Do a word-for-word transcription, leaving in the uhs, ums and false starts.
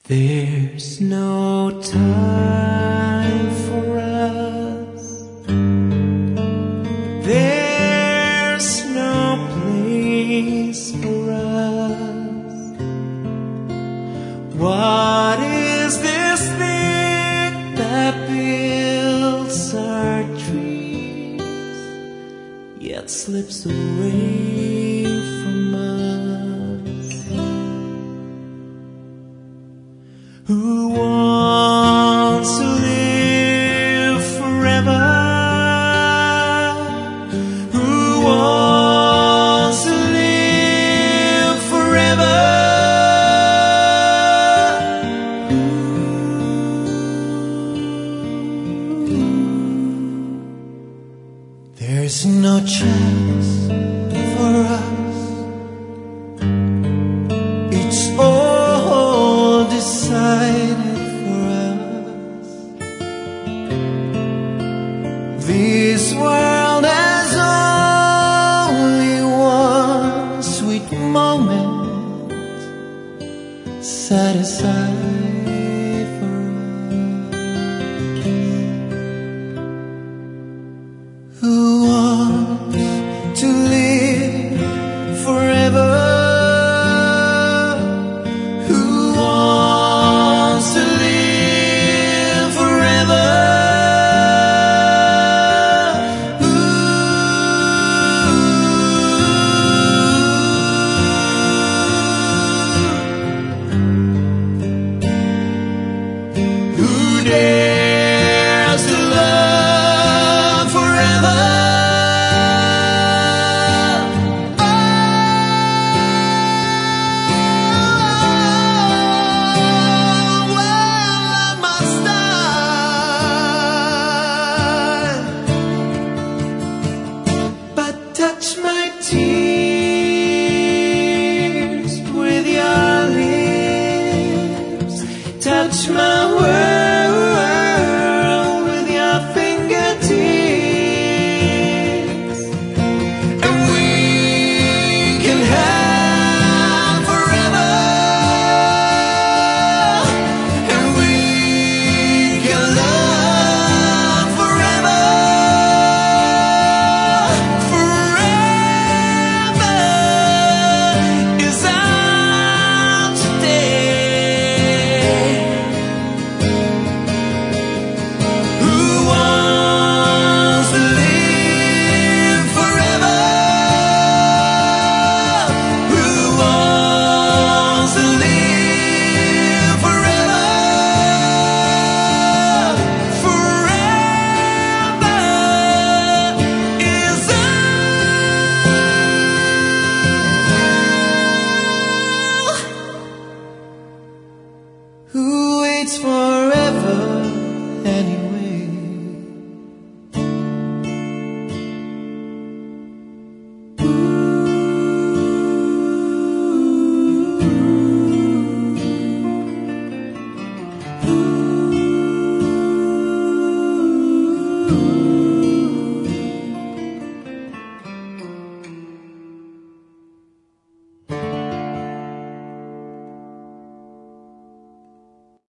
There's no time for us. There's no place for us. What is this thing that builds our dreams, yet slips away from us? Who wants to live forever? Who wants to live forever? There's no chance for us. It's all decided for us. This world has only one sweet moment set aside for us. Who wants to live forever? Dares to love forever? Oh, well, I must die, but touch my tears with your lips, touch my words